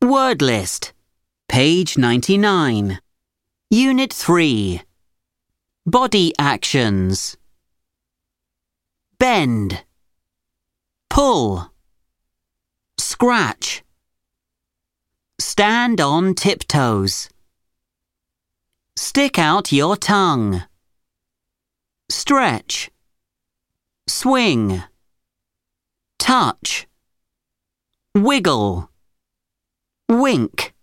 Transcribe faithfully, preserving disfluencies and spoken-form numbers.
Word list. Page ninety-nine. Unit three. Body actions. Bend. Pull. Scratch. Stand on tiptoes. Stick out your tongue. Stretch. Swing. Touch. Wiggle. Wink.